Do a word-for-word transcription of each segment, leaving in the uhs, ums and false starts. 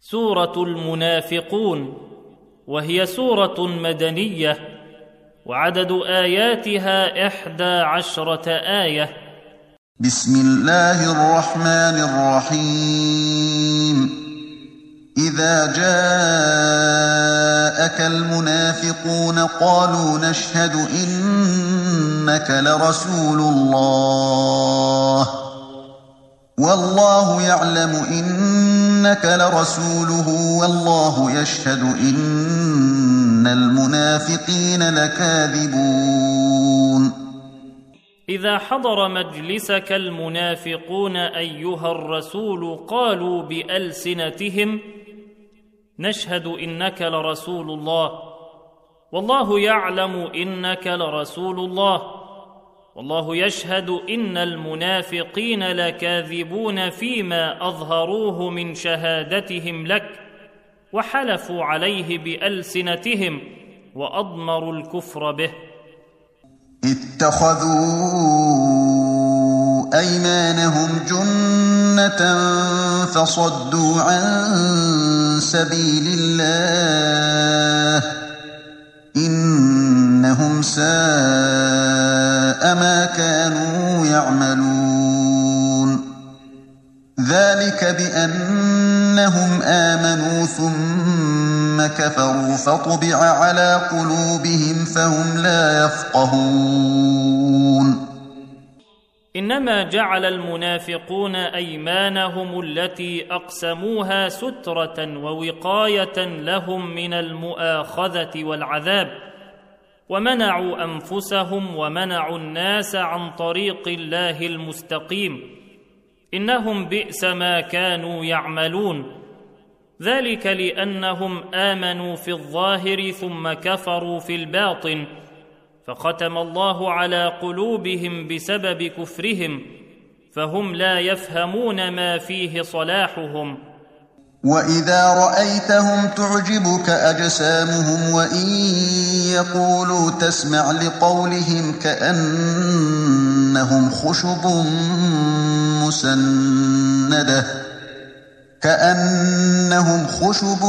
سورة المنافقون، وهي سورة مدنية، وعدد آياتها إحدى عشرة آية. بسم الله الرحمن الرحيم. إذا جاءك المنافقون قالوا نشهد إنك لرسول الله والله يعلم إنك لرسوله والله يشهد إن المنافقين لكاذبون. إذا حضر مجلسك المنافقون أيها الرسول قالوا بألسنتهم نشهد إنك لرسول الله والله يعلم إنك لرسول الله والله يشهد إن المنافقين لكاذبون فيما أظهروه من شهادتهم لك، وحلفوا عليه بألسنتهم وأضمروا الكفر به. اتخذوا أيمانهم جنة فصدوا عن سبيل الله إنهم ساء ما كانوا يعملون. ذلك بأنهم آمنوا ثم كفروا فطبع على قلوبهم فهم لا يفقهون. إنما جعل المنافقون أيمانهم التي أقسموها سترة ووقاية لهم من المؤاخذة والعذاب، ومنعوا أنفسهم ومنعوا الناس عن طريق الله المستقيم، إنهم بئس ما كانوا يعملون. ذلك لأنهم آمنوا في الظاهر ثم كفروا في الباطن، فختم الله على قلوبهم بسبب كفرهم، فهم لا يفهمون ما فيه صلاحهم. وإذا رأيتهم تعجبك أجسامهم وإن يقولوا تسمع لقولهم كأنهم خشب مسندة كأنهم خشب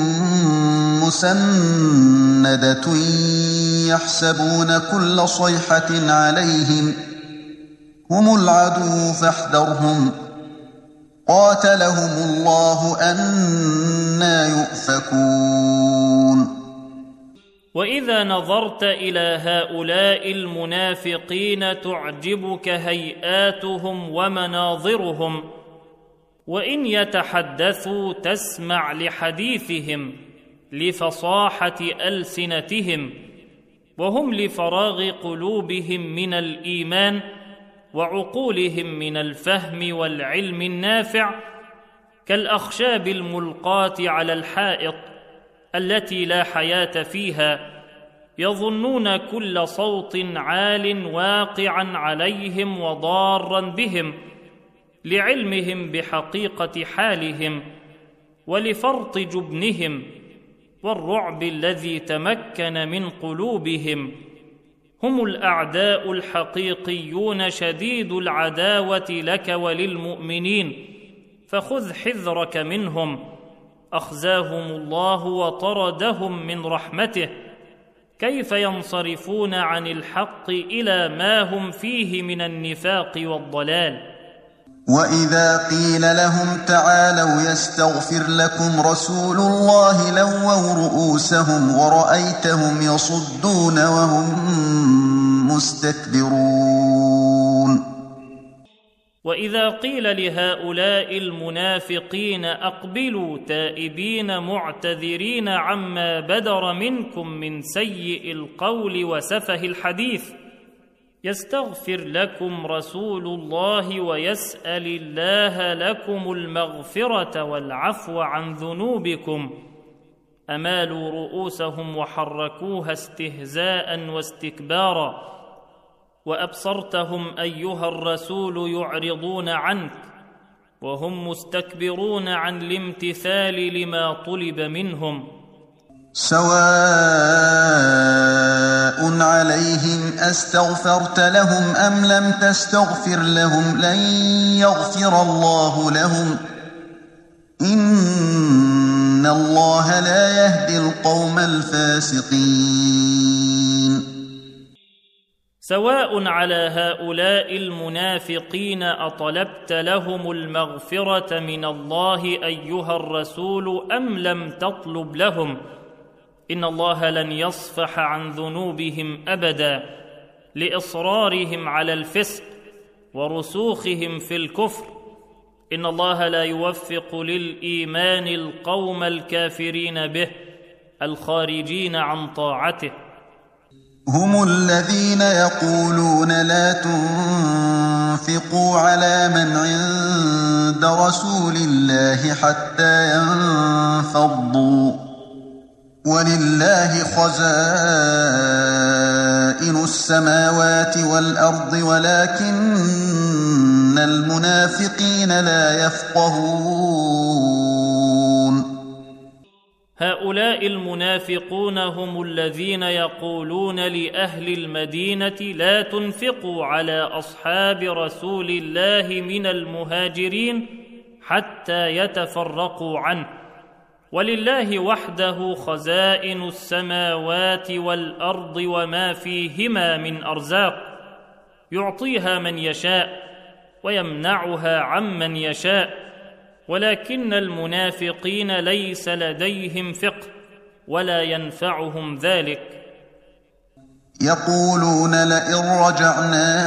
مسندة يحسبون كل صيحة عليهم هم العدو فاحذرهم قاتلهم الله أنى يؤفكون. وإذا نظرت إلى هؤلاء المنافقين تعجبك هيئاتهم ومناظرهم، وإن يتحدثوا تسمع لحديثهم لفصاحة ألسنتهم، وهم لفراغ قلوبهم من الإيمان وعقولهم من الفهم والعلم النافع، كالأخشاب الملقاة على الحائط التي لا حياة فيها، يظنون كل صوت عال واقعا عليهم وضارا بهم، لعلمهم بحقيقة حالهم ولفرط جبنهم والرعب الذي تمكن من قلوبهم. هم الأعداء الحقيقيون شديد العداوة لك وللمؤمنين، فخذ حذرك منهم. أخزاهم الله وطردهم من رحمته، كيف ينصرفون عن الحق إلى ما هم فيه من النفاق والضلال. وإذا قيل لهم تعالوا يستغفر لكم رسول الله لووا رؤوسهم ورأيتهم يصدون وهم مستكبرون. وإذا قيل لهؤلاء المنافقين أقبلوا تائبين معتذرين عما بدر منكم من سيء القول وسفه الحديث، يستغفر لكم رسول الله ويسأل الله لكم المغفرة والعفو عن ذنوبكم، أمالوا رؤوسهم وحركوها استهزاء واستكبارا، وأبصرتهم أيها الرسول يعرضون عنك وهم مستكبرون عن الامتثال لما طلب منهم. سواء عليهم أستغفرت لهم أم لم تستغفر لهم لن يغفر الله لهم إن الله لا يهدي القوم الفاسقين سواء على هؤلاء المنافقين أطلبت لهم المغفرة من الله أيها الرسول أم لم تطلب لهم؟ إن الله لن يصفح عن ذنوبهم أبدا لإصرارهم على الفسق ورسوخهم في الكفر. إن الله لا يوفق للإيمان القوم الكافرين به الخارجين عن طاعته. هم الذين يقولون لا تنفقوا على من عند رسول الله حتى ينفضوا ولله خزائن السماوات والأرض ولكن المنافقين لا يفقهون. هؤلاء المنافقون هم الذين يقولون لأهل المدينة لا تنفقوا على أصحاب رسول الله من المهاجرين حتى يتفرقوا عنه ولله وحده خزائن السماوات والأرض وما فيهما من أرزاق يعطيها من يشاء ويمنعها عمن يشاء ولكن المنافقين ليس لديهم فقه ولا ينفعهم ذلك. يقولون لئن رجعنا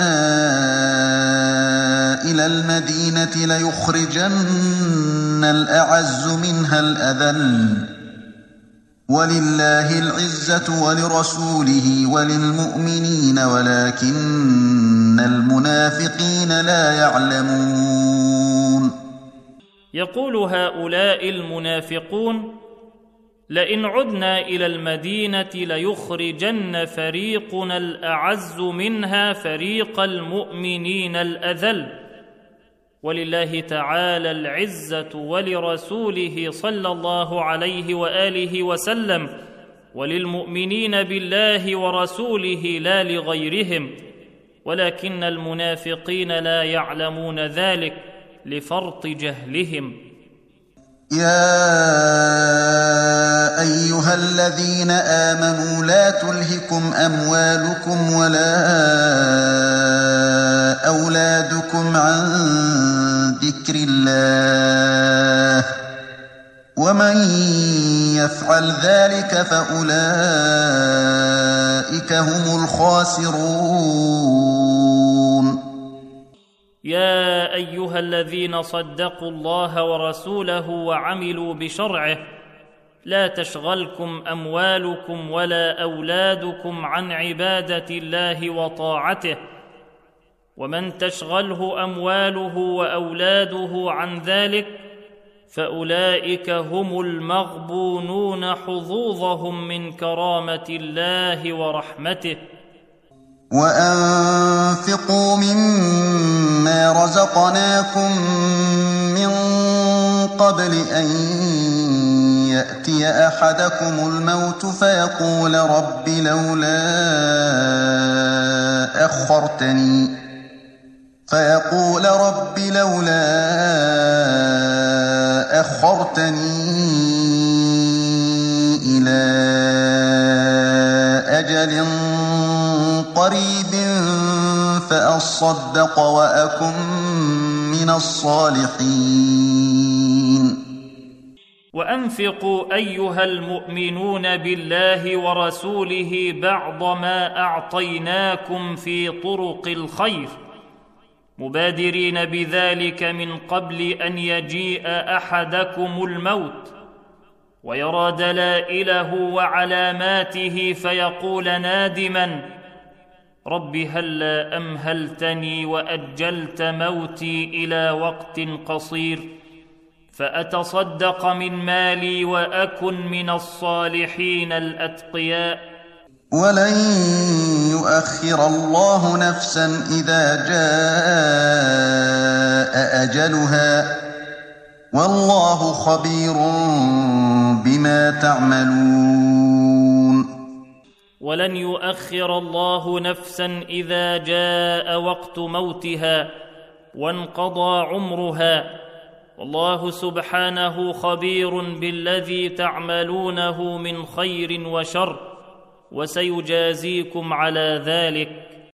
إلى المدينة ليخرجن الأعز منها الأذل ولله العزة ولرسوله وللمؤمنين ولكن المنافقين لا يعلمون. يقول هؤلاء المنافقون لئن عدنا إلى المدينة ليخرجن فريقنا الأعز منها فريق المؤمنين الأذل ولله تعالى العزة ولرسوله صلى الله عليه وآله وسلم وللمؤمنين بالله ورسوله لا لغيرهم ولكن المنافقين لا يعلمون ذلك لفرط جهلهم. يا أيها الذين آمنوا لا تلهكم أموالكم ولا أولادكم عن ذكر الله ومن يفعل ذلك فأولئك هم الخاسرون. يا أيها الذين صدقوا الله ورسوله وعملوا بشرعه لا تشغلكم أموالكم ولا أولادكم عن عبادة الله وطاعته ومن تشغله أمواله وأولاده عن ذلك فأولئك هم المغبونون حظوظهم من كرامة الله ورحمته. وأنفقوا مما رزقناكم من قبل أن يأتي أحدكم الموت فيقول رب لولا أخرتني فيقول رب لولا أخرتني إلى أجل قريب فأصدق وأكن من الصالحين. وأنفقوا أيها المؤمنون بالله ورسوله بعض ما أعطيناكم في طرق الخير مبادرين بذلك من قبل أن يجيء أحدكم الموت ويرى دلائله وعلاماته فيقول نادما رب هلا أمهلتني وأجلت موتي إلى وقت قصير فأتصدق من مالي وأكن من الصالحين الأتقياء. ولن يؤخر الله نفسا إذا جاء أجلها والله خبير بما تعملون. ولن يؤخر الله نفسا إذا جاء وقت موتها وانقضى عمرها والله سبحانه خبير بالذي تعملونه من خير وشر، وسيجازيكم على ذلك،